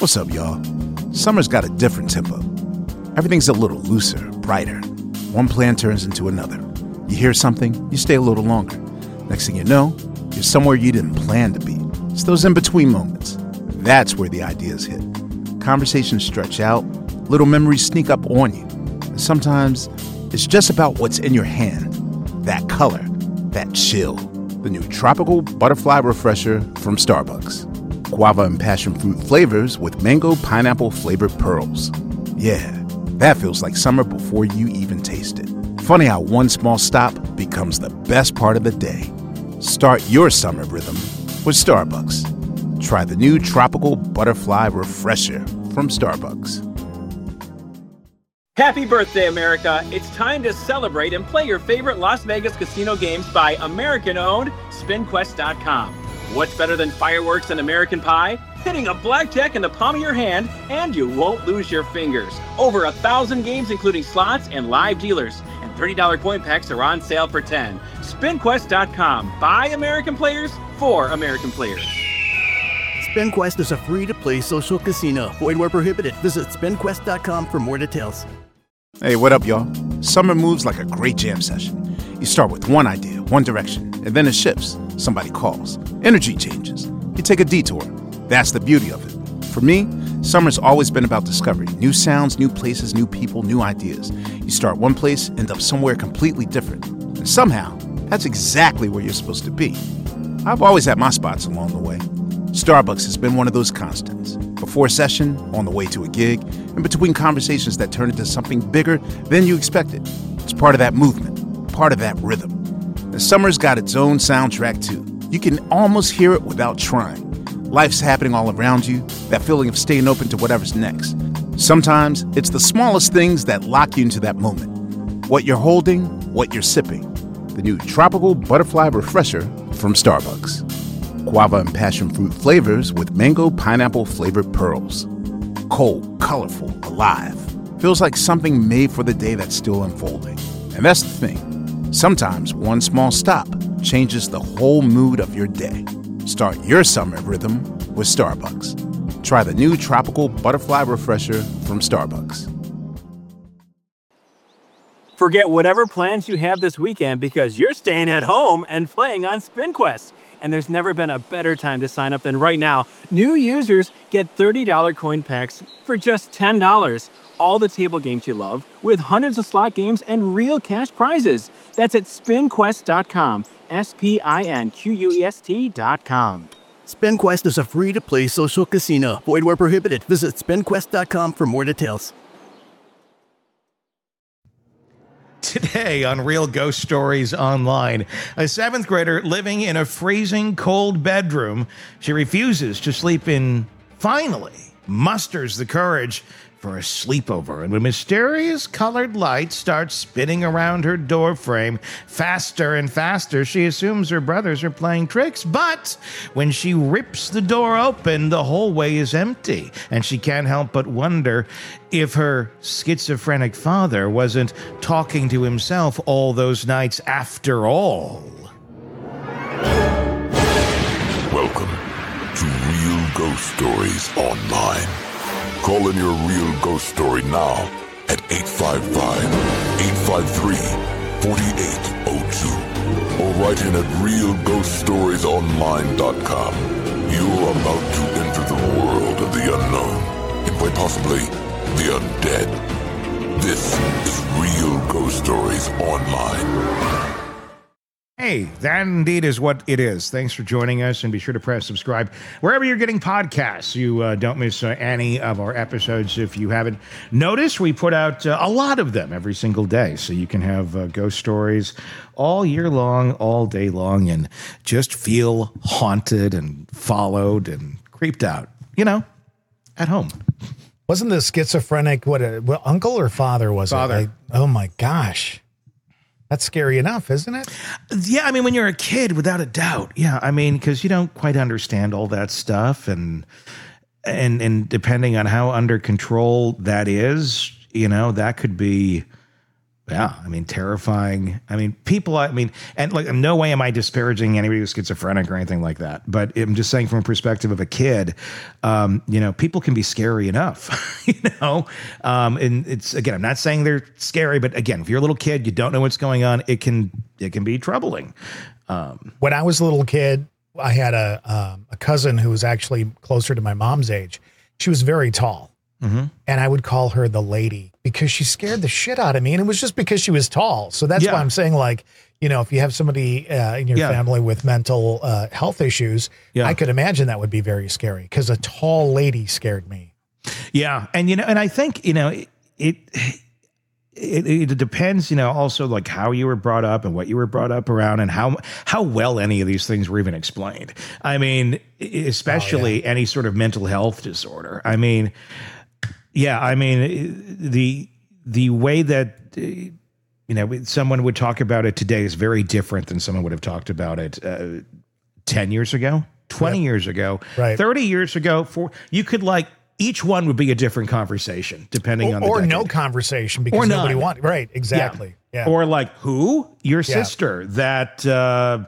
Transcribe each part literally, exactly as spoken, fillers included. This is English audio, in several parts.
What's up, y'all? Summer's got a different tempo. Everything's a little looser, brighter. One plan turns into another. You hear something, you stay a little longer. Next thing you know, you're somewhere you didn't plan to be. It's those in-between moments. That's where the ideas hit. Conversations stretch out, little memories sneak up on you. And sometimes it's just about what's in your hand. That color, that chill. The new Tropical Butterfly Refresher from Starbucks. Guava and passion fruit flavors with mango pineapple flavored pearls. Yeah, that feels like summer before you even taste it. Funny how one small stop becomes the best part of the day. Start your summer rhythm with Starbucks. Try the new Tropical Butterfly Refresher from Starbucks. Happy birthday, America. It's time to celebrate and play your favorite Las Vegas casino games by American-owned Spin Quest dot com. What's better than fireworks and American pie? Hitting a blackjack in the palm of your hand, and you won't lose your fingers. Over a thousand games, including slots and live dealers. And thirty dollars coin packs are on sale for ten dollars. Spin Quest dot com. By American players, for American players. SpinQuest is a free-to-play social casino. Void where prohibited. Visit Spin Quest dot com for more details. Hey, what up, y'all? Summer moves like a great jam session. You start with one idea, one direction, and then it shifts. Somebody calls. Energy changes. You take a detour. That's the beauty of it. For me, summer's always been about discovery. New sounds, new places, new people, new ideas. You start one place, end up somewhere completely different. And somehow, that's exactly where you're supposed to be. I've always had my spots along the way. Starbucks has been one of those constants. Before session, on the way to a gig, and between conversations that turn into something bigger than you expected. It's part of that movement, part of that rhythm. And summer's got its own soundtrack too. You can almost hear it without trying. Life's happening all around you, that feeling of staying open to whatever's next. Sometimes it's the smallest things that lock you into that moment. What you're holding, what you're sipping. The new Tropical Butterfly Refresher from Starbucks. Guava and passion fruit flavors with mango pineapple flavored pearls. Cold, colorful, alive. Feels like something made for the day that's still unfolding. And that's the thing. Sometimes one small stop changes the whole mood of your day. Start your summer rhythm with Starbucks. Try the new Tropical Butterfly Refresher from Starbucks. Forget whatever plans you have this weekend because you're staying at home and playing on SpinQuest. And there's never been a better time to sign up than right now. New users get thirty dollars coin packs for just ten dollars. All the table games you love with hundreds of slot games and real cash prizes. That's at Spin Quest dot com. S P I N Q U E S T dot com. SpinQuest is a free-to-play social casino. Void where prohibited. Visit Spin Quest dot com for more details. Today on Real Ghost Stories Online, a seventh grader living in a freezing cold bedroom. She refuses to sleep in, finally musters the courage for a sleepover, and when mysterious colored lights start spinning around her doorframe faster and faster, she assumes her brothers are playing tricks. But when she rips the door open, the hallway is empty, and she can't help but wonder if her schizophrenic father wasn't talking to himself all those nights after all. Welcome to Real Ghost Stories Online. Call in your real ghost story now at eight five five, eight five three, four eight zero two or write in at real ghost stories online dot com. You're about to enter the world of the unknown and quite possibly the undead. This is Real Ghost Stories Online. Hey, that indeed is what it is. Thanks for joining us, and be sure to press subscribe wherever you're getting podcasts. You uh, don't miss uh, any of our episodes. If you haven't noticed, we put out uh, a lot of them every single day, so you can have uh, ghost stories all year long, all day long, and just feel haunted and followed and creeped out, you know, at home. Wasn't the schizophrenic, what, a, what uncle or father was father. it? Like, oh my gosh. That's scary enough, isn't it? Yeah, I mean, when you're a kid, without a doubt. Yeah, I mean, because you don't quite understand all that stuff, and and and depending on how under control that is, you know, that could be Yeah, I mean, terrifying. I mean, people, I mean, and like, in no way am I disparaging anybody who's schizophrenic or anything like that. But I'm just saying from a perspective of a kid, um, you know, people can be scary enough, you know? Um, and it's, again, I'm not saying they're scary, but again, if you're a little kid, you don't know what's going on, it can, it can be troubling. Um, when I was a little kid, I had a, um, a cousin who was actually closer to my mom's age. She was very tall. Mm-hmm. And I would call her the lady because she scared the shit out of me. And it was just because she was tall. So that's yeah. why I'm saying, like, you know, if you have somebody uh, in your yeah. family family with mental uh, health issues, yeah. I could imagine that would be very scary because a tall lady scared me. Yeah. And, you know, and I think, you know, it, it, it, it depends, you know, also like how you were brought up and what you were brought up around and how, how well any of these things were even explained. I mean, especially oh, yeah. any sort of mental health disorder. I mean, Yeah, I mean, the the way that, you know, someone would talk about it today is very different than someone would have talked about it uh, ten years ago, twenty yep. years ago, right. thirty years ago. For you could like each one would be a different conversation depending or, on the or decade. no conversation because nobody wanted. Right, exactly. Yeah. Yeah. Or like who? Your yeah. sister that uh,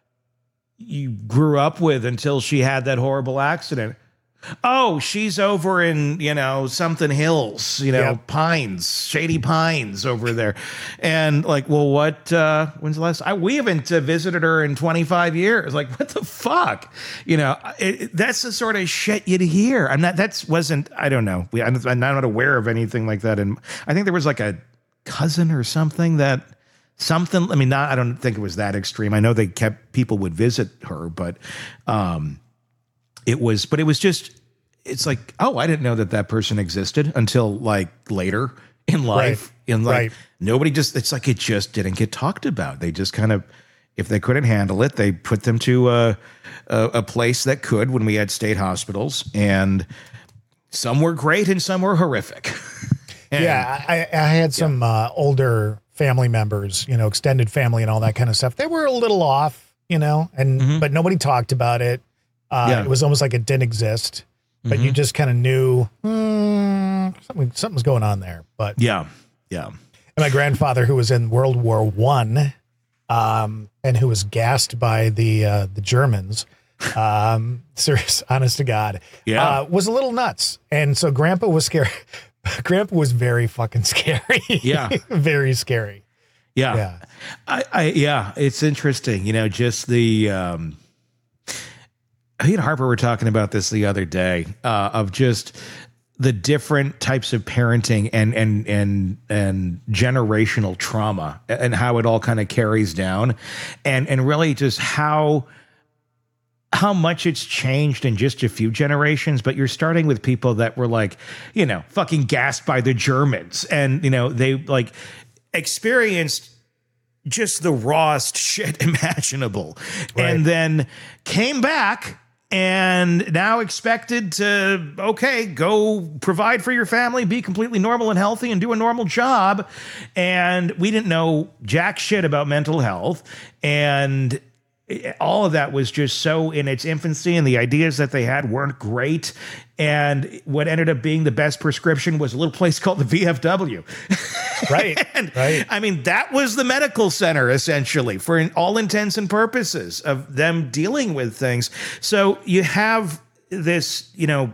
you grew up with until she had that horrible accident. Oh, she's over in, you know, something hills, you know, yep. Pines, Shady Pines over there. And like, well, what, uh, when's the last, I, we haven't uh, visited her in twenty-five years. Like, what the fuck? You know, it, it, that's the sort of shit you'd hear. I'm not, that's wasn't, I don't know. We, I'm, I'm not aware of anything like that. And I think there was like a cousin or something that something, I mean, not, I don't think it was that extreme. I know they kept, people would visit her, but, um, It was, but it was just, it's like, oh, I didn't know that that person existed until like later in life. Right. In like, right. nobody just, it's like it just didn't get talked about. They just kind of, if they couldn't handle it, they put them to a, a, a place that could when we had state hospitals. And some were great and some were horrific. and, yeah, I, I had some yeah. uh, older family members, you know, extended family and all that kind of stuff. They were a little off, you know, and mm-hmm. but nobody talked about it. Uh, yeah. It was almost like it didn't exist, but mm-hmm. you just kind of knew hmm, something, something's going on there. But yeah, yeah. And my grandfather, who was in World War One, um, and who was gassed by the uh, the Germans, um, serious, honest to God, yeah, uh, was a little nuts. And so Grandpa was scary. Grandpa was very fucking scary. Yeah, very scary. Yeah, yeah. I, I, yeah. It's interesting, you know, just the. Um, he and Harper were talking about this the other day, uh, of just the different types of parenting and and and and generational trauma and how it all kind of carries down, and and really just how how much it's changed in just a few generations. But you're starting with people that were like, you know, fucking gassed by the Germans, and you know they like experienced just the rawest shit imaginable, right. and then came back. And now expected to, okay, go provide for your family, be completely normal and healthy and do a normal job. And we didn't know jack shit about mental health. And all of that was just so in its infancy, and the ideas that they had weren't great. And what ended up being the best prescription was a little place called the V F W. Right. and, right. I mean, that was the medical center, essentially, for all intents and purposes of them dealing with things. So you have this, you know,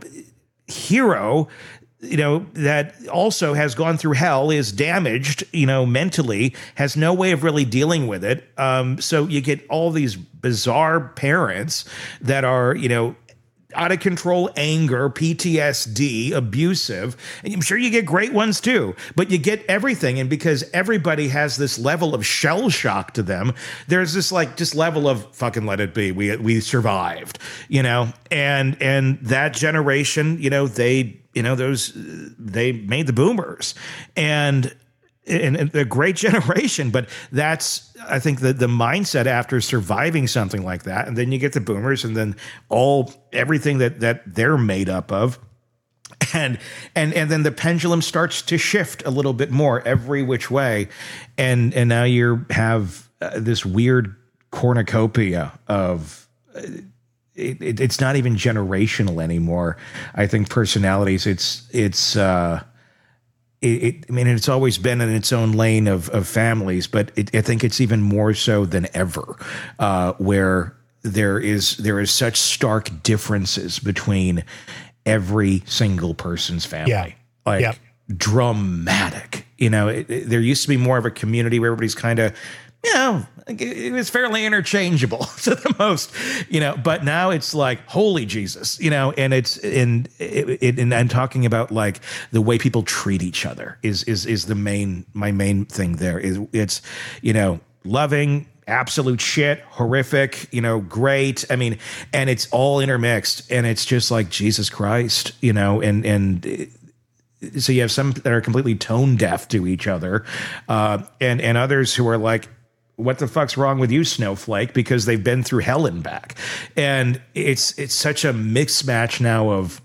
hero, you know, that also has gone through hell, is damaged, you know, mentally, has no way of really dealing with it. Um, so you get all these bizarre parents that are, you know, out of control anger, P T S D, abusive. And I'm sure you get great ones too, but you get everything. And because everybody has this level of shell shock to them, there's this like just level of fucking let it be. We we survived, you know, and and that generation, you know, they, you know, those they made the boomers, and and, and a great generation. But that's, I think, the the mindset after surviving something like that, and then you get the boomers, and then all everything that that they're made up of, and and and then the pendulum starts to shift a little bit more every which way, and and now you have uh, this weird cornucopia of. Uh, It, it, it's not even generational anymore. I think personalities. It's it's uh, it, it, I mean, it's always been in its own lane of, of families, but it, I think it's even more so than ever, uh, where there is there is such stark differences between every single person's family. Yeah. Like yep. dramatic. You know, it, it, there used to be more of a community where everybody's kind of, you know, it was fairly interchangeable to the most, you know, but now it's like, holy Jesus, you know, and it's, and it, it, and I'm talking about like the way people treat each other is, is, is the main, my main thing there is it's, you know, loving, absolute shit, horrific, you know, great. I mean, and it's all intermixed and it's just like Jesus Christ, you know, and, and, it, so you have some that are completely tone deaf to each other, uh, and, and others who are like, what the fuck's wrong with you, snowflake? Because they've been through hell and back. And it's it's such a mixed match now of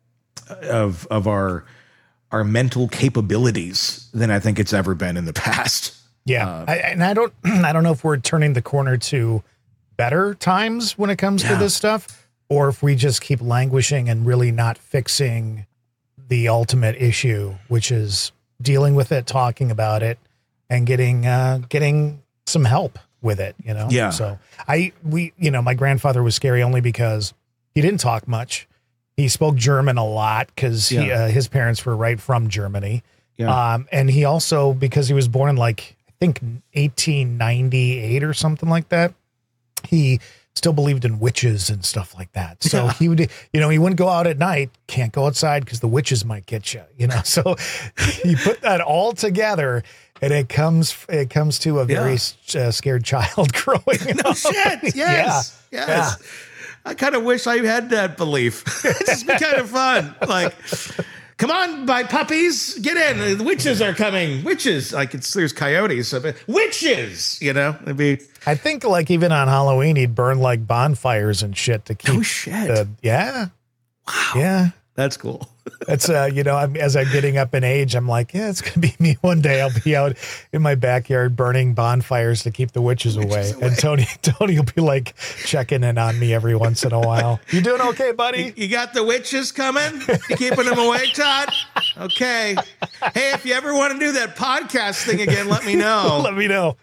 of of our our mental capabilities than I think it's ever been in the past. Yeah. Uh, I, and I don't I don't know if we're turning the corner to better times when it comes yeah. to this stuff, or if we just keep languishing and really not fixing the ultimate issue, which is dealing with it, talking about it, and getting uh, getting some help with it, you know? Yeah. So I, we, you know, my grandfather was scary only because he didn't talk much. He spoke German a lot because he, Yeah. uh, his parents were right from Germany. Yeah. Um, and he also, because he was born in like, I think eighteen ninety-eight or something like that, he still believed in witches and stuff like that. So Yeah. he would, you know, he wouldn't go out at night, can't go outside because the witches might get you, you know? So you put that all together and it comes, it comes to a very Yeah. uh, scared child growing No up. shit. Yes. Yeah. Yes. Yeah. I kind of wish I had that belief. It's just be kind of fun. Like, come on, buy puppies, get in. The witches are coming. Witches. Like it's there's coyotes. So, witches. You know, it'd be. I think like even on Halloween, he'd burn like bonfires and shit to keep. Oh shit. The, yeah. Wow. Yeah. That's cool. That's uh, you know, I'm, as I'm getting up in age, I'm like, yeah, it's gonna be me one day. I'll be out in my backyard burning bonfires to keep the witches, Witches away. away. And Tony, Tony will be like checking in on me every once in a while. You doing okay, buddy? You got the witches coming? You keeping them awake, Todd? Okay. Hey, if you ever want to do that podcast thing again, let me know. Let me know.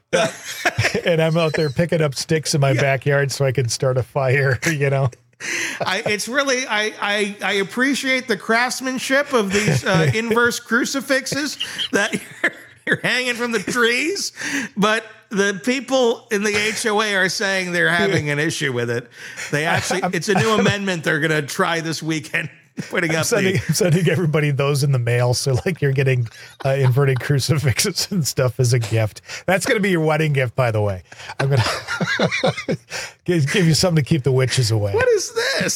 And I'm out there picking up sticks in my Yeah. backyard so I can start a fire. You know. I, it's really I, I I appreciate the craftsmanship of these uh, inverse crucifixes that you're, you're hanging from the trees, but the people in the H O A are saying they're having an issue with it. They actually, it's a new amendment they're going to try this weekend. Putting I'm up sending, the, I'm sending everybody those in the mail. So like you're getting uh, inverted crucifixes and stuff as a gift. That's going to be your wedding gift, by the way. I'm going to give, give you something to keep the witches away. what is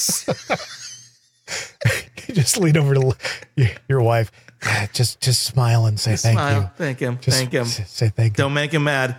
this? You just lean over to your, your wife. Just, just smile and say thank Smile. you. Thank him. Just Thank him. s- Say thank you. Don't make him mad.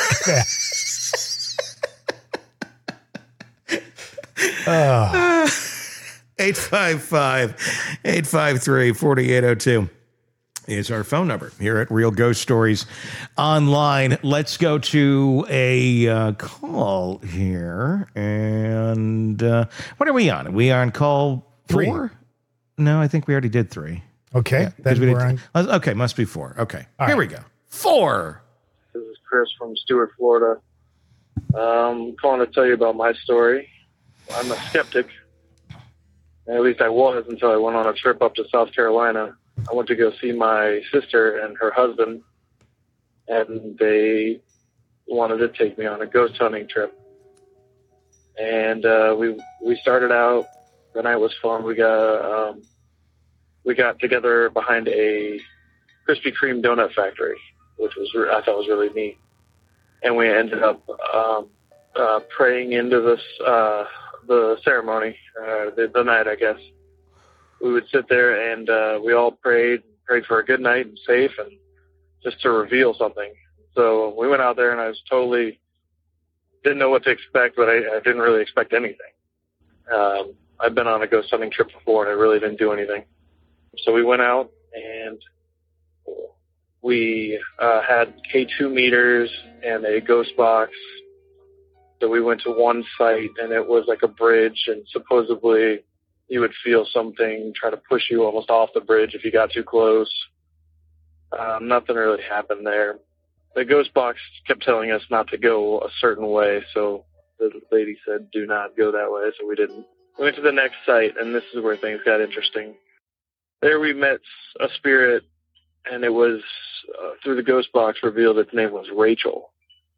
Oh, eight five five, eight five three, four eight zero two is our phone number here at Real Ghost Stories Online. Let's go to a uh, call here. And uh, what are we on? Are we on call Three. four? No, I think we already did three. okay. Yeah, 'cause Then we we're did- on. Okay, must be four. Okay, All here right. we go. Four. This is Chris from Stuart, Florida. Um, calling to tell you about my story. I'm a skeptic. At least I was until I went on a trip up to South Carolina. I went to go see my sister and her husband, and they wanted to take me on a ghost hunting trip. And uh, we we started out. The night was fun. We got um, we got together behind a Krispy Kreme donut factory, which was I thought was really neat. And we ended up um, uh, praying into this uh, the ceremony, uh, the, the night, I guess. We would sit there and uh, we all prayed, prayed for a good night and safe, and just to reveal something. So we went out there, and I was totally didn't know what to expect, but I, I didn't really expect anything. Um, I've been on a ghost hunting trip before, and I really didn't do anything. So we went out and we uh, had K two meters and a ghost box. So we went to one site, and it was like a bridge, and supposedly you would feel something try to push you almost off the bridge if you got too close. Um, nothing really happened there. The ghost box kept telling us not to go a certain way, so the lady said, do not go that way, so we didn't. We went to the next site, and this is where things got interesting. There we met a spirit, and it was, uh, through the ghost box, revealed its name was Rachel.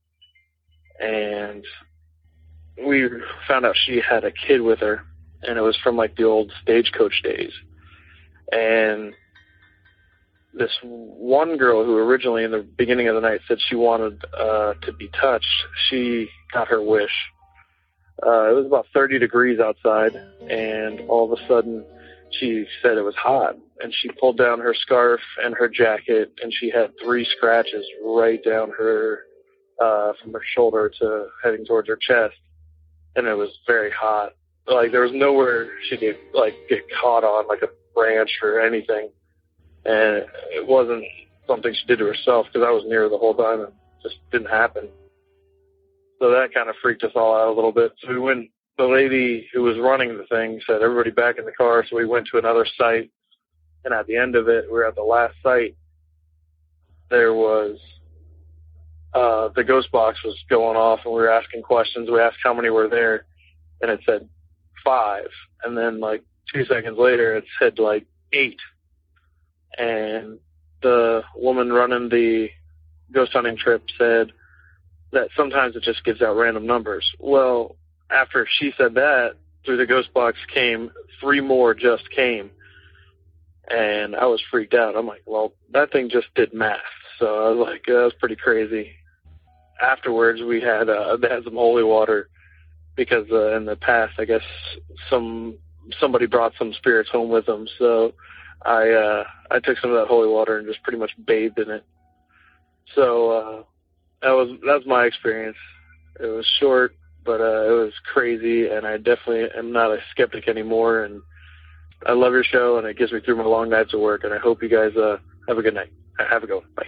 And we found out she had a kid with her, and it was from, like, the old Stagecoach days. And this one girl who originally in the beginning of the night said she wanted uh, to be touched, she got her wish. Uh, it was about thirty degrees outside, and all of a sudden she said it was hot. And she pulled down her scarf and her jacket, and she had three scratches right down her, uh, from her shoulder to heading towards her chest. And it was very hot. Like, there was nowhere she could, like, get caught on, like a branch or anything. And it wasn't something she did to herself, because I was near her the whole time, and it just didn't happen. So that kind of freaked us all out a little bit. So we went, the lady who was running the thing said, everybody back in the car. So we went to another site. And at the end of it, we were at the last site. There was, uh, the ghost box was going off, and we were asking questions. We asked how many were there, and it said five. And then, like, two seconds later, it said, like, eight. And the woman running the ghost hunting trip said that sometimes it just gives out random numbers. Well, after she said that, through the ghost box came, three more just came. And I was freaked out. I'm like, well, that thing just did math. So I was like, that was pretty crazy. Afterwards, we had, uh, they had some holy water because uh, in the past, I guess some somebody brought some spirits home with them. So I uh, I took some of that holy water and just pretty much bathed in it. So uh, that was that was my experience. It was short, but uh, it was crazy, and I definitely am not a skeptic anymore. And I love your show, and it gets me through my long nights of work. And I hope you guys uh, have a good night. Have a good one. Bye.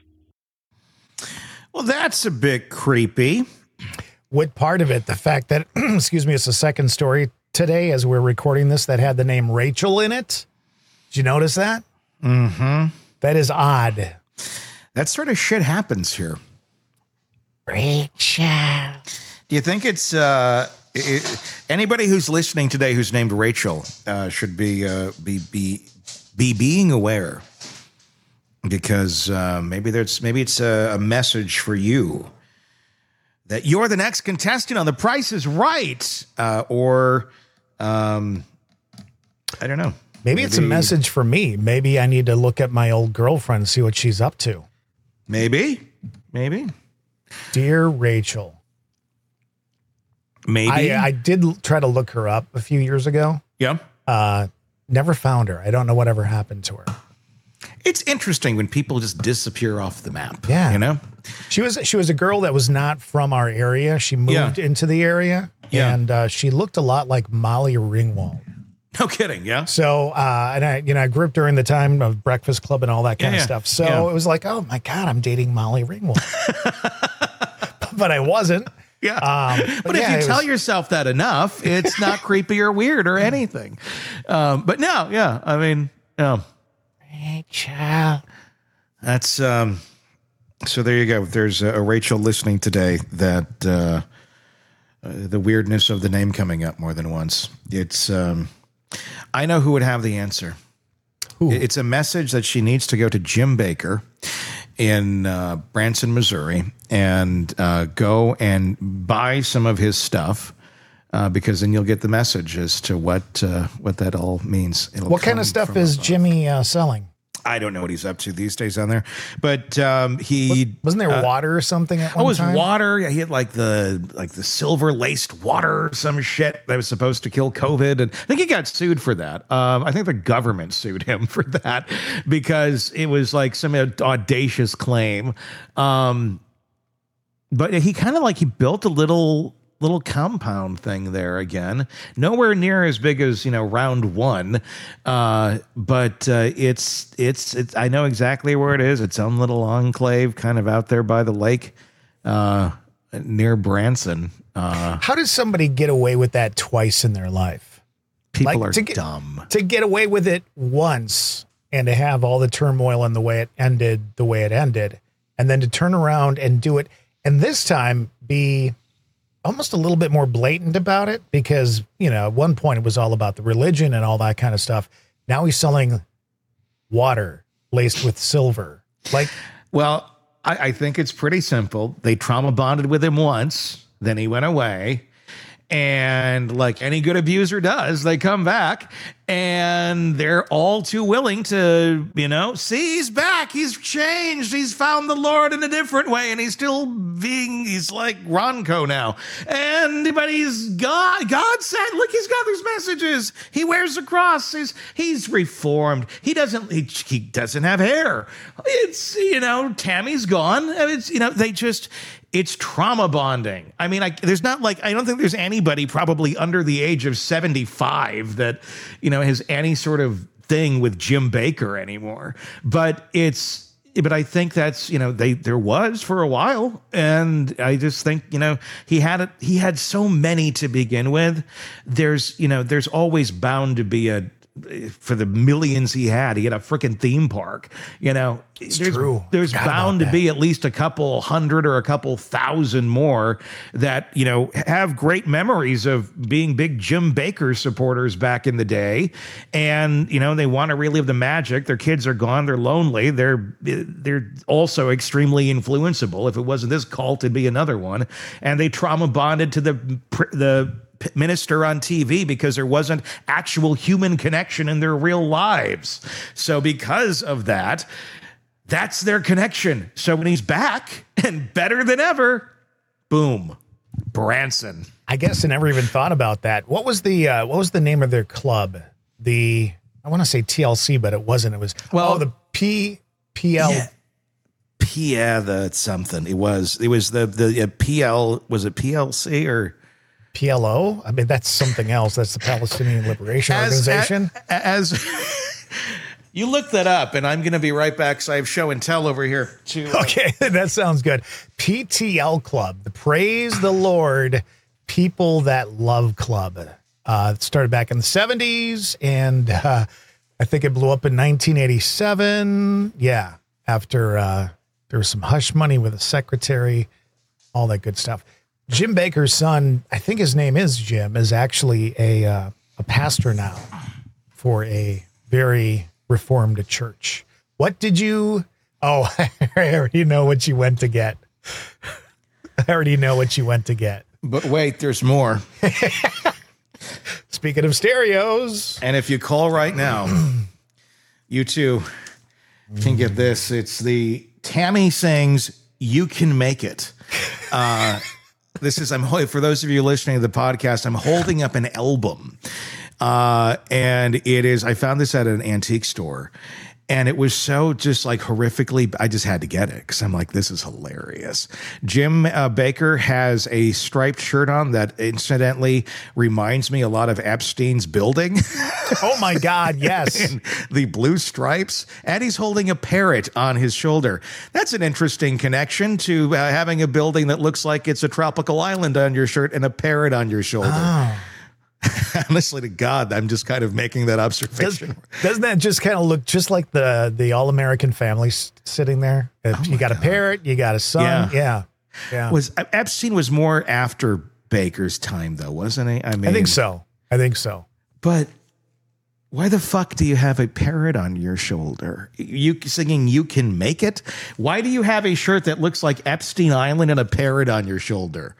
Well, that's a bit creepy. What part of it? The fact that, excuse me, it's the second story today as we're recording this that had the name Rachel in it. Did you notice that? Mm-hmm. That is odd. That sort of shit happens here. Rachel. Do you think it's uh, it, anybody who's listening today who's named Rachel uh, should be uh, be be be being aware, because uh, maybe there's maybe it's a, a message for you that you're the next contestant on The Price is Right, uh, or um, I don't know. Maybe, maybe it's a message for me. Maybe I need to look at my old girlfriend, see what she's up to. Maybe, maybe. Dear Rachel. Maybe. I, I did try to look her up a few years ago. Yeah. Uh, never found her. I don't know whatever happened to her. It's interesting when people just disappear off the map. Yeah. You know? She was she was a girl that was not from our area. She moved yeah. into the area. Yeah. And uh, she looked a lot like Molly Ringwald. No kidding, yeah. So, uh, and I, you know, I grew up during the time of Breakfast Club and all that kind yeah, of stuff. So yeah. it was like, oh my God, I'm dating Molly Ringwald. But I wasn't. Yeah. Um, but, but if yeah, you tell was, yourself that enough, it's not creepy or weird or anything. Um, but no, yeah, I mean, no. Rachel. That's, um, so there you go. There's a, a Rachel listening today that, uh, uh, the weirdness of the name coming up more than once. It's, um, I know who would have the answer. Who? It's a message that she needs to go to Jim Baker in uh, Branson, Missouri, and uh, go and buy some of his stuff, uh, because then you'll get the message as to what uh, what that all means. It'll what kind of stuff is above. Jimmy uh, selling? I don't know what he's up to these days on there, but um, he wasn't there uh, water or something at one oh, it was time? water. Yeah, he had like the like the silver laced water, or some shit that was supposed to kill COVID, and I think he got sued for that. Um, I think the government sued him for that because it was like some audacious claim. Um, but he kind of like he built a little. little compound thing there again, nowhere near as big as, you know, round one. Uh, but uh, it's, it's, it's, I know exactly where it is. Its own little enclave kind of out there by the lake, uh, near Branson. Uh, How does somebody get away with that twice in their life? People like, are to get, dumb. To get away with it once and to have all the turmoil and the way it ended, the way it ended, and then to turn around and do it, and this time be almost a little bit more blatant about it, because, you know, at one point it was all about the religion and all that kind of stuff. Now he's selling water laced with silver. Like, well, I, I think it's pretty simple. They trauma bonded with him once, then he went away. And like any good abuser does, they come back and they're all too willing to, you know, see, he's back. He's changed. He's found the Lord in a different way. And he's still being, he's like Ronco now. And, but he's God. God said, look, he's got these messages. He wears a cross. He's, he's reformed. He doesn't, he, he doesn't have hair. It's, you know, Tammy's gone. And it's, you know, they just, it's trauma bonding. I mean, I, there's not like, I don't think there's anybody probably under the age of seventy-five that, you know, has any sort of thing with Jim Bakker anymore. But it's, but I think that's, you know, they, there was for a while. And I just think, you know, he had it, he had so many to begin with. There's, you know, there's always bound to be a, for the millions he had, he had a freaking theme park, you know. It's there's, true. There's Forgot bound to about be at least a couple hundred or a couple thousand more that, you know, have great memories of being big Jim Bakker supporters back in the day. And, you know, they want to relive the magic. Their kids are gone. They're lonely. They're, they're also extremely influenceable. If it wasn't this cult, it'd be another one. And they trauma bonded to the, the, minister on T V because there wasn't actual human connection in their real lives. So because of that, that's their connection. So when he's back and better than ever, boom, Branson. I guess I never even thought about that. What was the uh, what was the name of their club? The I want to say T L C, but it wasn't. It was well, oh, the P P L. Yeah. P yeah, the something. It was it was the the uh, P L. Was it P L C or P L O? I mean, that's something else. That's the Palestinian Liberation as, Organization. As, as you look that up, and I'm going to be right back. So I have show and tell over here too. Okay, that sounds good. P T L Club, the Praise the Lord People That Love Club. Uh, it started back in the seventies, and uh, I think it blew up in nineteen eighty-seven. Yeah, after uh, there was some hush money with a secretary, all that good stuff. Jim Bakker's son, I think his name is Jim, is actually a uh, a pastor now for a very reformed church. What did you? Oh, I already know what you went to get. I already know what you went to get. But wait, there's more. Speaking of stereos, and if you call right now, you too can get this. It's the Tammy Sings "You Can Make It." Uh, This is, I'm for those of you listening to the podcast, I'm holding up an album. Uh, and it is, I found this at an antique store. And it was so just like horrifically, I just had to get it because I'm like, this is hilarious. Jim uh, Bakker has a striped shirt on that incidentally reminds me a lot of Epstein's building. Oh my God, yes. And the blue stripes. And he's holding a parrot on his shoulder. That's an interesting connection to uh, having a building that looks like it's a tropical island on your shirt and a parrot on your shoulder. Oh. Honestly to God, I'm just kind of making that observation. Does, doesn't that just kind of look just like the the all-American family s- sitting there? Oh you got God. a parrot, you got a son. Yeah. yeah. Yeah. Was Epstein was more after Bakker's time though, wasn't he? I mean, I think so. I think so. But why the fuck do you have a parrot on your shoulder? You singing "You Can Make It"? Why do you have a shirt that looks like Epstein Island and a parrot on your shoulder?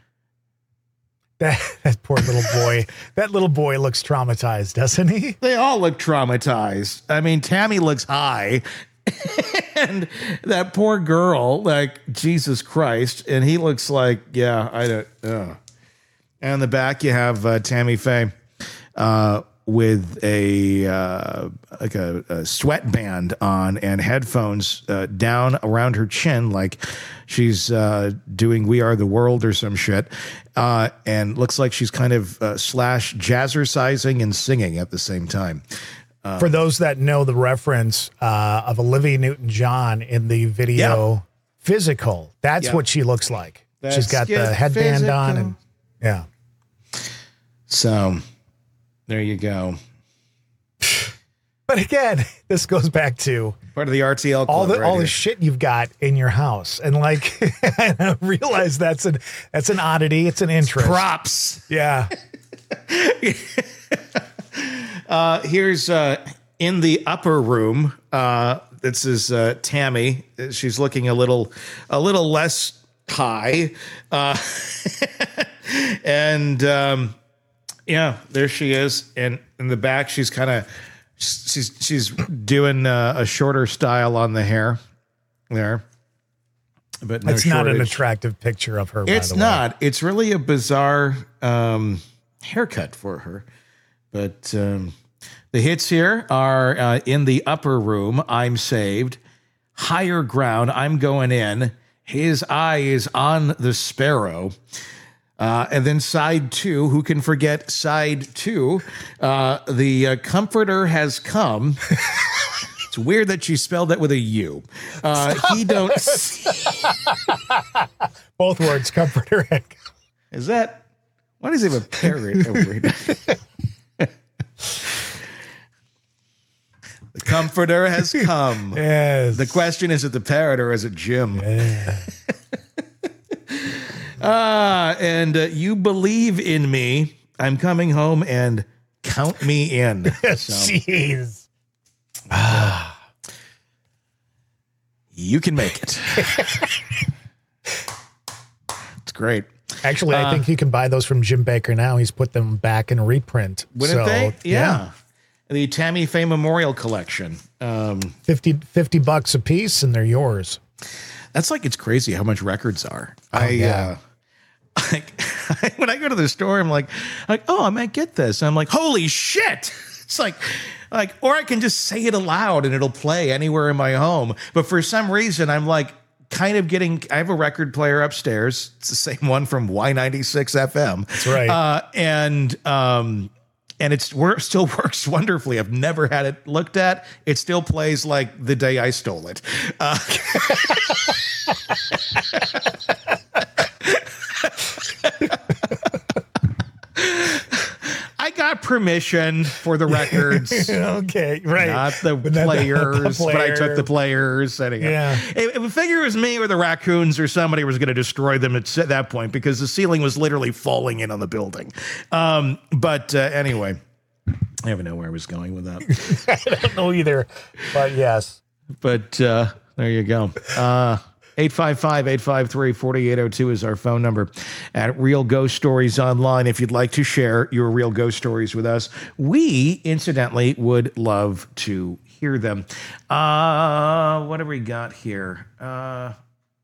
That, that poor little boy. That little boy looks traumatized, doesn't he? They all look traumatized. I mean, Tammy looks high. And that poor girl, like, Jesus Christ. And he looks like, yeah, I don't know. And in the back, you have uh, Tammy Faye uh, with a uh, like a, a sweatband on and headphones uh, down around her chin, like she's uh, doing "We Are the World" or some shit, uh, and looks like she's kind of uh, slash jazzercising and singing at the same time. Um, For those that know the reference uh, of Olivia Newton-John in the video yeah. Physical, that's yeah. what she looks like. That's she's got the headband physical. on, and yeah. So there you go. But again, this goes back to part of the R T L club all the right all here. the shit you've got in your house, and like I realize that's an that's an oddity. It's an interest. Props. Yeah. uh, here's uh, in the upper room. Uh, this is uh, Tammy. She's looking a little a little less high, uh, and um, yeah, there she is. And in the back, she's kind of. She's she's doing uh, a shorter style on the hair there, but no it's not an shortage. attractive picture of her. It's by the not. Way. It's really a bizarre um, haircut for her. But um, the hits here are uh, in the upper room. I'm saved. Higher ground. I'm going in. His eye is on the sparrow. Uh, and then side two, who can forget side two? Uh, the uh, comforter has come. It's weird that she spelled that with a U. Uh, he don't. Both words, comforter. And Is that? Why does he have a parrot over here? The comforter has come. yes. The question is, is it the parrot or is it Jim? Yeah. Ah, and uh, you believe in me. I'm coming home and count me in. So, Jeez. you can make it. It's great. Actually, I Uh, think you can buy those from Jim Baker now. He's put them back in a reprint. Wouldn't so, they? Yeah. The Tammy Faye Memorial Collection. Um, fifty, fifty bucks a piece, and they're yours. that's like, it's crazy how much records are. I, yeah. uh, like, when I go to the store, I'm like, like, oh, I might get this. And I'm like, holy shit. It's like, like, or I can just say it aloud and it'll play anywhere in my home. But for some reason, I'm like kind of getting, I have a record player upstairs. It's the same one from Y ninety-six F M. That's right. Uh, and, um, and it's wor- still works wonderfully. I've never had it looked at. It still plays like the day I stole it. Uh, I got permission for the records, Okay, right. not the But not the- players, the but I took player. the players. Anyhow. Yeah. If, if I figure it was me or the raccoons or somebody was going to destroy them at that point because the ceiling was literally falling in on the building. Um, but uh, anyway, I don't even know where I was going with that. I don't know either, but yes. But uh, there you go. Uh, eight five five, eight five three, four eight zero two is our phone number at Real Ghost Stories Online. If you'd like to share your real ghost stories with us, we, incidentally, would love to hear them. Uh, what have we got here? Uh,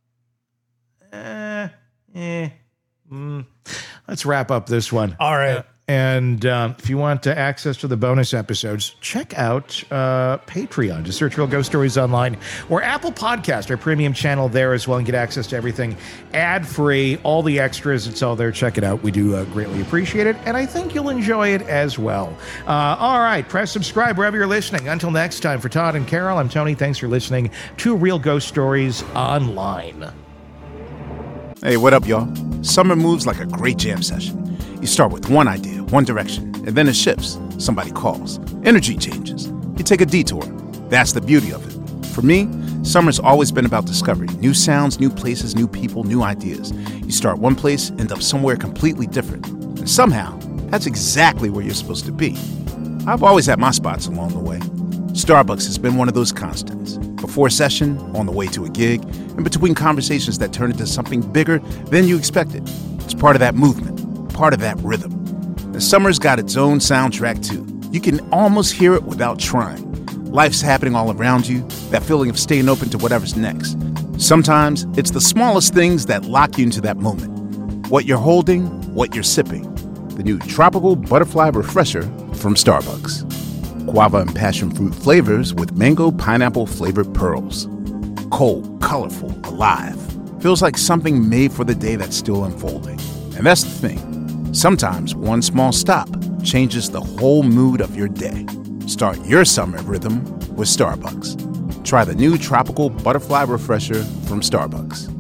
eh, eh, mm. Let's wrap up this one. All right. Uh, And um, if you want uh, access to the bonus episodes, check out uh, Patreon. Just search Real Ghost Stories Online or Apple Podcast, our premium channel there as well, and get access to everything ad-free, all the extras. It's all there. Check it out. We do uh, greatly appreciate it, and I think you'll enjoy it as well. Uh, all right, press subscribe wherever you're listening. Until next time, for Todd and Carol, I'm Tony. Thanks for listening to Real Ghost Stories Online. Hey, what up, y'all? Summer moves like a great jam session. You start with one idea, one direction, and then it shifts. Somebody calls. Energy changes. You take a detour. That's the beauty of it. For me, summer's always been about discovery. New sounds, new places, new people, new ideas. You start one place, end up somewhere completely different. And somehow, that's exactly where you're supposed to be. I've always had my spots along the way. Starbucks has been one of those constants. Before a session, on the way to a gig, and between conversations that turn into something bigger than you expected. It's part of that movement, part of that rhythm. And summer's got its own soundtrack too. You can almost hear it without trying. Life's happening all around you, that feeling of staying open to whatever's next. Sometimes it's the smallest things that lock you into that moment. What you're holding, what you're sipping. The new Tropical Butterfly Refresher from Starbucks. Guava and passion fruit flavors with mango pineapple flavored pearls. Cold, colorful, alive. Feels like something made for the day that's still unfolding. And that's the thing. Sometimes one small stop changes the whole mood of your day. Start your summer rhythm with Starbucks. Try the new Tropical Butterfly Refresher from Starbucks.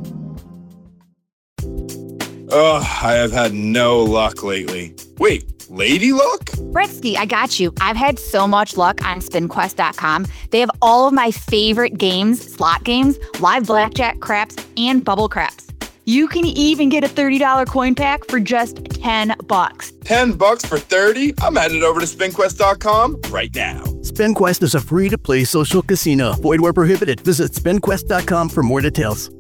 Ugh, I have had no luck lately. Wait, lady luck? Bretsky, I got you. I've had so much luck on spin quest dot com. They have all of my favorite games, slot games, live blackjack, craps, and bubble craps. You can even get a thirty dollars coin pack for just ten bucks. ten bucks for thirty? I'm headed over to spin quest dot com right now. SpinQuest is a free-to-play social casino. Void where prohibited. Visit spin quest dot com for more details.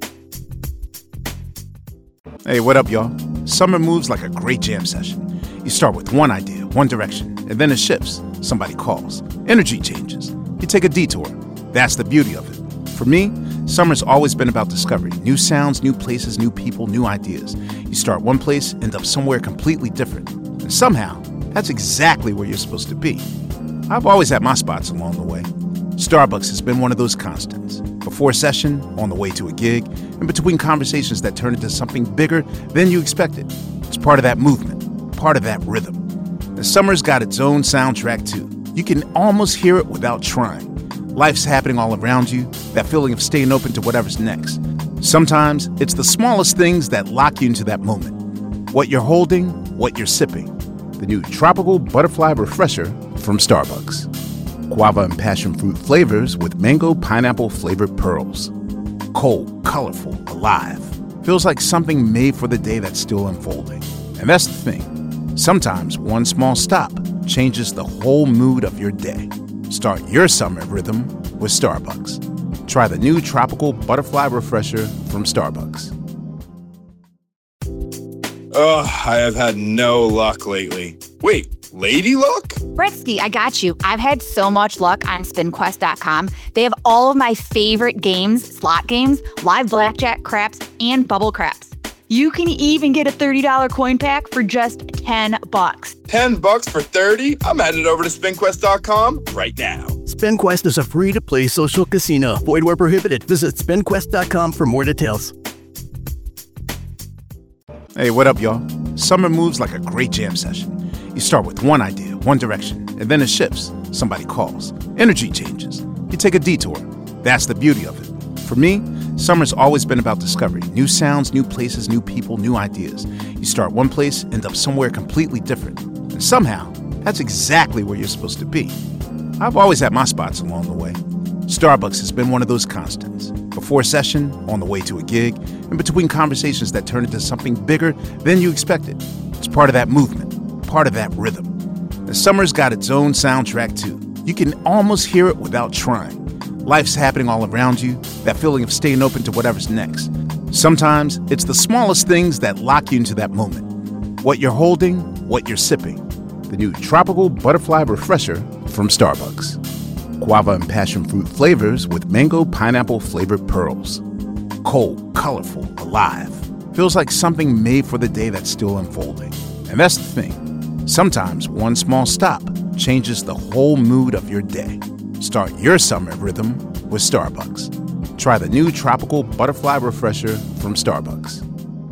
Hey, what up, y'all? Summer moves like a great jam session. You start with one idea, one direction, and then it shifts. Somebody calls. Energy changes. You take a detour. That's the beauty of it. For me, summer's always been about discovery. New sounds, new places, new people, new ideas. You start one place, end up somewhere completely different. And somehow, that's exactly where you're supposed to be. I've always had my spots along the way. Starbucks has been one of those constants. Before session, on the way to a gig, and between conversations that turn into something bigger than you expected. It's part of that movement, part of that rhythm. And summer's got its own soundtrack too. You can almost hear it without trying. Life's happening all around you, that feeling of staying open to whatever's next. Sometimes it's the smallest things that lock you into that moment. What you're holding, what you're sipping. The new Tropical Butterfly Refresher from Starbucks. Guava and passion fruit flavors with mango pineapple flavored pearls. Cold, colorful, alive. Feels like something made for the day that's still unfolding. And that's the thing. Sometimes one small stop changes the whole mood of your day. Start your summer rhythm with Starbucks. Try the new Tropical Butterfly Refresher from Starbucks. Ugh, I have had no luck lately. Wait, lady luck? Bretsky, I got you. I've had so much luck on spin quest dot com. They have all of my favorite games, slot games, live blackjack, craps, and bubble craps. You can even get a thirty dollars coin pack for just ten bucks. ten bucks for thirty? I'm headed over to spin quest dot com right now. SpinQuest is a free-to-play social casino. Void where prohibited. Visit spin quest dot com for more details. Hey, what up, y'all? Summer moves like a great jam session. You start with one idea, one direction, and then it shifts. Somebody calls. Energy changes. You take a detour. That's the beauty of it. For me, summer's always been about discovery. New sounds, new places, new people, new ideas. You start one place, end up somewhere completely different. And somehow, that's exactly where you're supposed to be. I've always had my spots along the way. Starbucks has been one of those constants. Before session, on the way to a gig, and between conversations that turn into something bigger than you expected. It's part of that movement, part of that rhythm. And summer's got its own soundtrack too. You can almost hear it without trying. Life's happening all around you, that feeling of staying open to whatever's next. Sometimes it's the smallest things that lock you into that moment. What you're holding, what you're sipping. The new Tropical Butterfly Refresher from Starbucks. Guava and passion fruit flavors with mango pineapple flavored pearls. Cold, colorful, alive. Feels like something made for the day that's still unfolding. And that's the thing. Sometimes one small stop changes the whole mood of your day. Start your summer rhythm with Starbucks. Try the new Tropical Butterfly Refresher from Starbucks.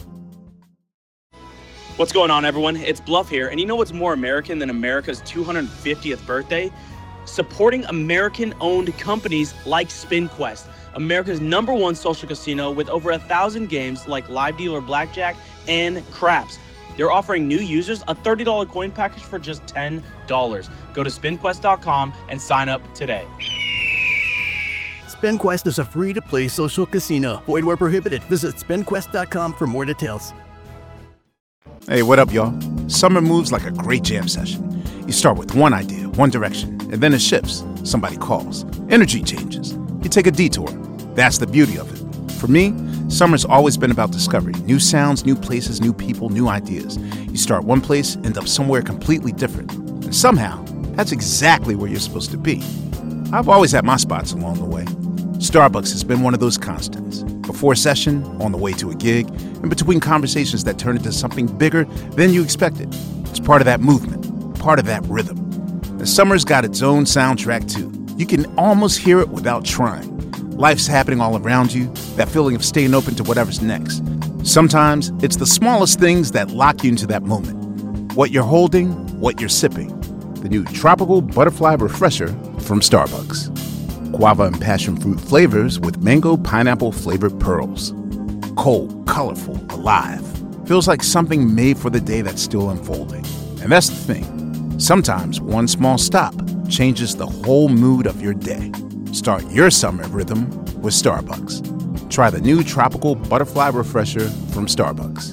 What's going on, everyone? It's Bluff here, and you know what's more American than America's two hundred fiftieth birthday? Supporting American-owned companies like SpinQuest, America's number one social casino with over a thousand games like live dealer blackjack and craps. They're offering new users a thirty dollars coin package for just ten dollars. Go to spin quest dot com and sign up today. SpinQuest is a free-to-play social casino. Void where prohibited. Visit spin quest dot com for more details. Hey, what up, y'all? Summer moves like a great jam session. You start with one idea, one direction, and then it shifts. Somebody calls. Energy changes. You take a detour. That's the beauty of it. For me, summer's always been about discovery. New sounds, new places, new people, new ideas. You start one place, end up somewhere completely different. And somehow, that's exactly where you're supposed to be. I've always had my spots along the way. Starbucks has been one of those constants. Before session, on the way to a gig, and between conversations that turn into something bigger than you expected. It's part of that movement, part of that rhythm. And summer's got its own soundtrack too. You can almost hear it without trying. Life's happening all around you, that feeling of staying open to whatever's next. Sometimes it's the smallest things that lock you into that moment. What you're holding, what you're sipping. The new Tropical Butterfly Refresher from Starbucks. Guava and passion fruit flavors with mango pineapple flavored pearls. Cold, colorful, alive. Feels like something made for the day that's still unfolding. And that's the thing. Sometimes one small stop changes the whole mood of your day. Start your summer rhythm with Starbucks. Try the new Tropical Butterfly Refresher from Starbucks.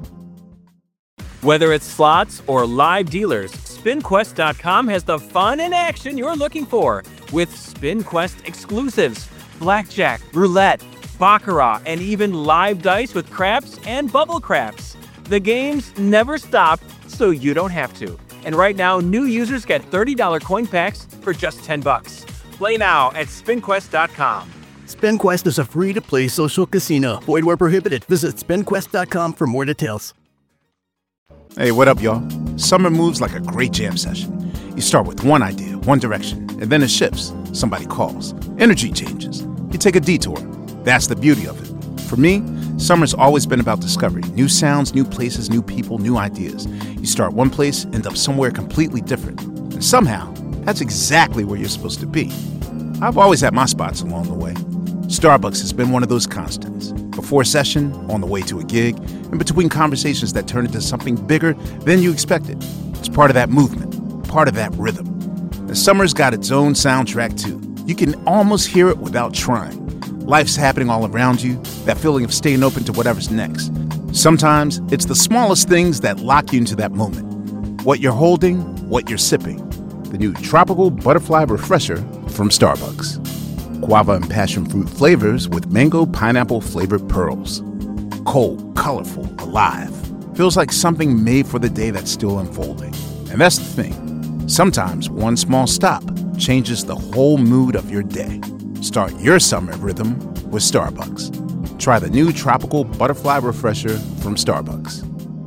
Whether it's slots or live dealers, Spin Quest dot com has the fun and action you're looking for with SpinQuest exclusives, blackjack, roulette, baccarat, and even live dice with craps and bubble craps. The games never stop, so you don't have to. And right now, new users get thirty dollars coin packs for just ten bucks. Play now at Spin Quest dot com. SpinQuest is a free-to-play social casino. Void where prohibited. Visit Spin Quest dot com for more details. Hey, what up, y'all? Summer moves like a great jam session. You start with one idea, one direction, and then it shifts. Somebody calls. Energy changes. You take a detour. That's the beauty of it. For me, summer's always been about discovery. New sounds, new places, new people, new ideas. You start one place, end up somewhere completely different. And somehow, that's exactly where you're supposed to be. I've always had my spots along the way. Starbucks has been one of those constants. Before session, on the way to a gig, and between conversations that turn into something bigger than you expected. It's part of that movement, part of that rhythm. And summer's got its own soundtrack too. You can almost hear it without trying. Life's happening all around you, that feeling of staying open to whatever's next. Sometimes it's the smallest things that lock you into that moment. What you're holding, what you're sipping. The new Tropical Butterfly Refresher from Starbucks. Guava and passion fruit flavors with mango pineapple flavored pearls. Cold, colorful, alive. Feels like something made for the day that's still unfolding. And that's the thing. Sometimes one small stop changes the whole mood of your day. Start your summer rhythm with Starbucks. Try the new Tropical Butterfly Refresher from Starbucks.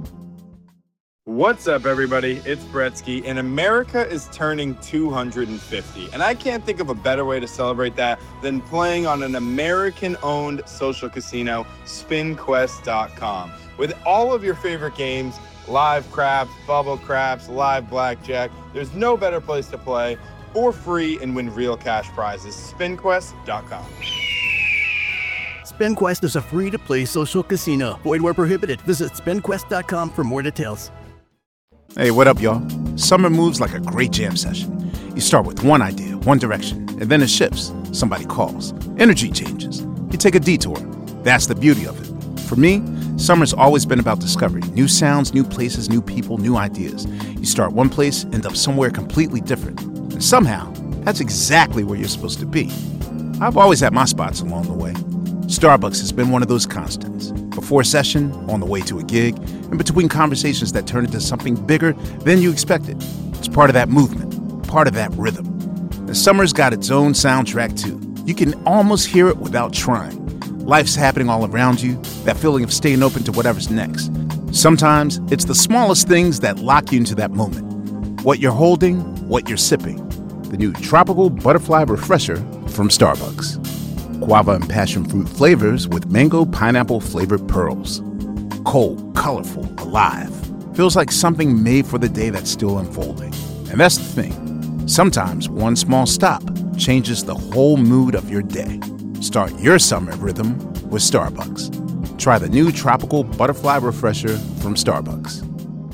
What's up, everybody? It's Bretsky, and America is turning two hundred fifty. And I can't think of a better way to celebrate that than playing on an American-owned social casino, Spin Quest dot com. With all of your favorite games, live craps, bubble craps, live blackjack, there's no better place to play for free and win real cash prizes. Spin Quest dot com. SpinQuest is a free-to-play social casino. Void where prohibited. Visit Spin Quest dot com for more details. Hey, what up, y'all? Summer moves like a great jam session. You start with one idea, one direction, and then it shifts. Somebody calls. Energy changes. You take a detour. That's the beauty of it. For me, summer's always been about discovery. New sounds, new places, new people, new ideas. You start one place, end up somewhere completely different. And somehow, that's exactly where you're supposed to be. I've always had my spots along the way. Starbucks has been one of those constants. Before session, on the way to a gig, and between conversations that turn into something bigger than you expected. It's part of that movement, part of that rhythm. And summer's got its own soundtrack too. You can almost hear it without trying. Life's happening all around you, that feeling of staying open to whatever's next. Sometimes it's the smallest things that lock you into that moment. What you're holding, what you're sipping. The new Tropical Butterfly Refresher from Starbucks. Guava and passion fruit flavors with mango pineapple flavored pearls. Cold, colorful, alive. Feels like something made for the day that's still unfolding. And that's the thing. Sometimes one small stop changes the whole mood of your day. Start your summer rhythm with Starbucks. Try the new Tropical Butterfly Refresher from Starbucks.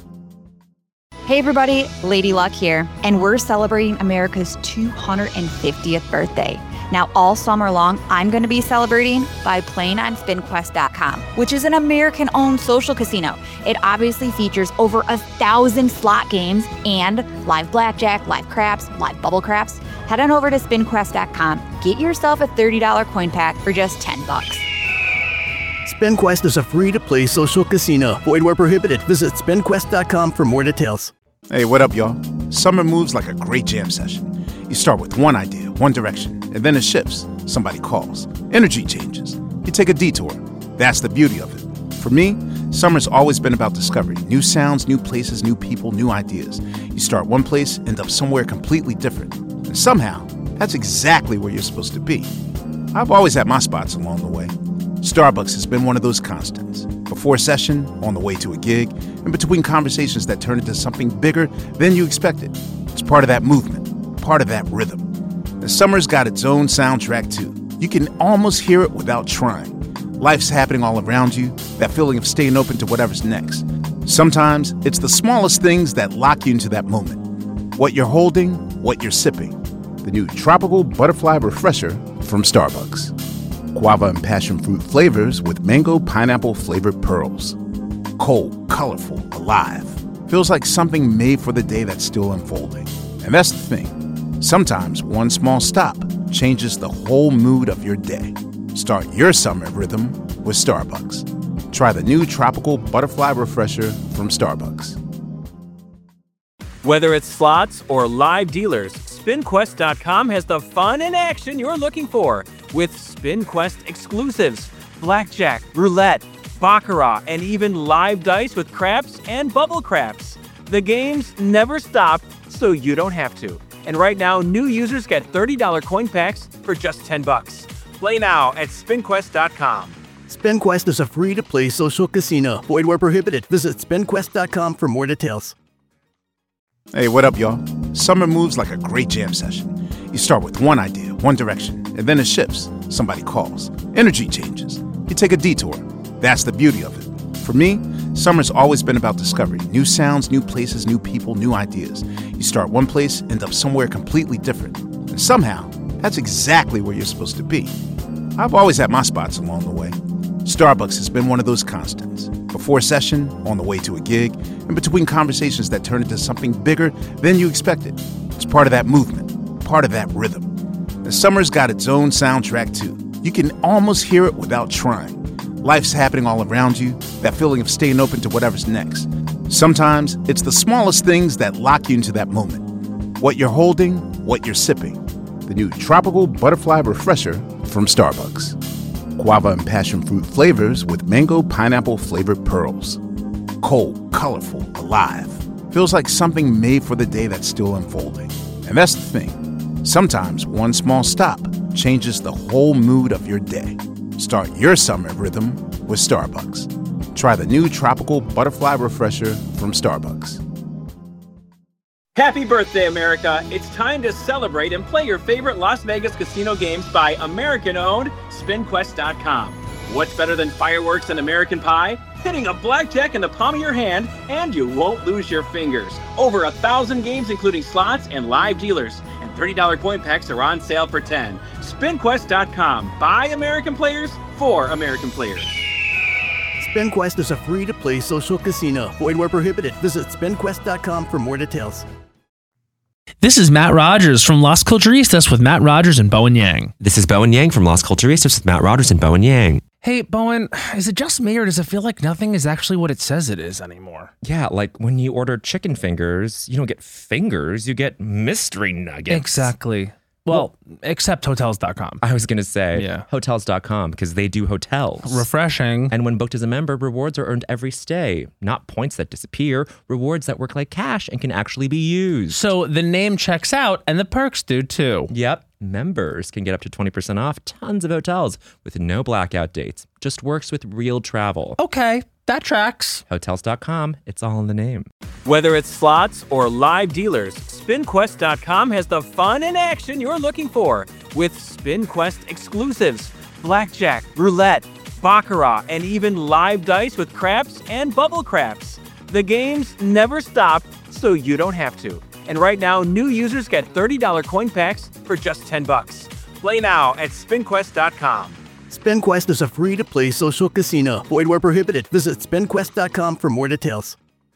Hey everybody, Lady Luck here, and we're celebrating America's two hundred fiftieth birthday. Now, all summer long, I'm going to be celebrating by playing on Spin Quest dot com, which is an American-owned social casino. It obviously features over a thousand slot games and live blackjack, live craps, live bubble craps. Head on over to Spin Quest dot com, get yourself a thirty dollars coin pack for just ten bucks. SpinQuest is a free-to-play social casino. Void where prohibited. Visit Spin Quest dot com for more details. Hey, what up, y'all? Summer moves like a great jam session. You start with one idea, one direction, and then it shifts. Somebody calls. Energy changes. You take a detour. That's the beauty of it. For me, summer's always been about discovery. New sounds, new places, new people, new ideas. You start one place, end up somewhere completely different. And somehow, that's exactly where you're supposed to be. I've always had my spots along the way. Starbucks has been one of those constants. Before session, on the way to a gig, and between conversations that turn into something bigger than you expected. It's part of that movement, part of that rhythm. And summer's got its own soundtrack too. You can almost hear it without trying. Life's happening all around you, that feeling of staying open to whatever's next. Sometimes it's the smallest things that lock you into that moment. What you're holding, what you're sipping. The new Tropical Butterfly Refresher from Starbucks. Guava and passion fruit flavors with mango pineapple flavored pearls. Cold, colorful, alive. Feels like something made for the day that's still unfolding. And that's the thing. Sometimes one small stop changes the whole mood of your day. Start your summer rhythm with Starbucks. Try the new Tropical Butterfly Refresher from Starbucks. Whether it's slots or live dealers, spin quest dot com has the fun and action you're looking for with SpinQuest exclusives, blackjack, roulette, baccarat, and even live dice with craps and bubble craps. The games never stop, so you don't have to. And right now, new users get thirty dollars coin packs for just ten bucks. Play now at spin quest dot com. SpinQuest is a free-to-play social casino. Void where prohibited. Visit spin quest dot com for more details. Hey, what up, y'all? Summer moves like a great jam session. You start with one idea, one direction, and then it shifts. Somebody calls. Energy changes. You take a detour. That's the beauty of it. For me, summer's always been about discovery. New sounds, new places, new people, new ideas. You start one place, end up somewhere completely different. And somehow, that's exactly where you're supposed to be. I've always had my spots along the way. Starbucks has been one of those constants. Before session, on the way to a gig, and between conversations that turn into something bigger than you expected. It's part of that movement, part of that rhythm. And summer's got its own soundtrack too. You can almost hear it without trying. Life's happening all around you, that feeling of staying open to whatever's next. Sometimes it's the smallest things that lock you into that moment. What you're holding, what you're sipping. The new Tropical Butterfly Refresher from Starbucks. Guava and passion fruit flavors with mango pineapple flavored pearls. Cold, colorful, alive. Feels like something made for the day that's still unfolding. And that's the thing. Sometimes one small stop changes the whole mood of your day. Start your summer rhythm with Starbucks. Try the new Tropical Butterfly Refresher from Starbucks. Happy birthday, America! It's time to celebrate and play your favorite Las Vegas casino games by American-owned spin quest dot com. What's better than fireworks and American Pie? Hitting a blackjack in the palm of your hand, and you won't lose your fingers. Over a thousand games, including slots and live dealers, and thirty dollars coin packs are on sale for ten dollars. spin quest dot com. By American players, for American players. SpinQuest is a free-to-play social casino. Void where prohibited. Visit spin quest dot com for more details. This is Matt Rogers from Las Culturistas with Matt Rogers and Bowen Yang. This is Bowen Yang from Las Culturistas with Matt Rogers and Bowen Yang. Hey, Bowen, is it just me or does it feel like nothing is actually what it says it is anymore? Yeah, like when you order chicken fingers, you don't get fingers, you get mystery nuggets. Exactly. Well, well except hotels dot com. I was going to say yeah. hotels dot com because they do hotels. Refreshing. And when booked as a member, rewards are earned every stay. Not points that disappear, rewards that work like cash and can actually be used. So the name checks out and the perks do too. Yep. Members can get up to twenty percent off tons of hotels with no blackout dates. Just works with real travel. Okay, that tracks. hotels dot com, it's all in the name. Whether it's slots or live dealers, spin quest dot com has the fun and action you're looking for with SpinQuest exclusives, blackjack, roulette, baccarat, and even live dice with craps and bubble craps. The games never stop, so you don't have to. And right now, new users get thirty dollars coin packs for just ten bucks. Play now at spin quest dot com. SpinQuest is a free-to-play social casino. Void where prohibited. Visit spin quest dot com for more details.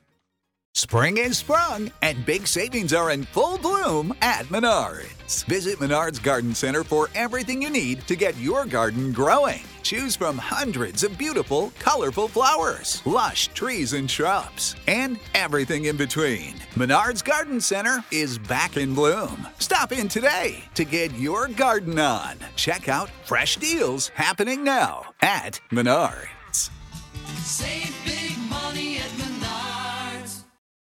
Spring is sprung, and big savings are in full bloom at Menards. Visit Menards Garden Center for everything you need to get your garden growing. Choose from hundreds of beautiful, colorful flowers, lush trees and shrubs, and everything in between. Menards Garden Center is back in bloom. Stop in today to get your garden on. Check out fresh deals happening now at Menards. Save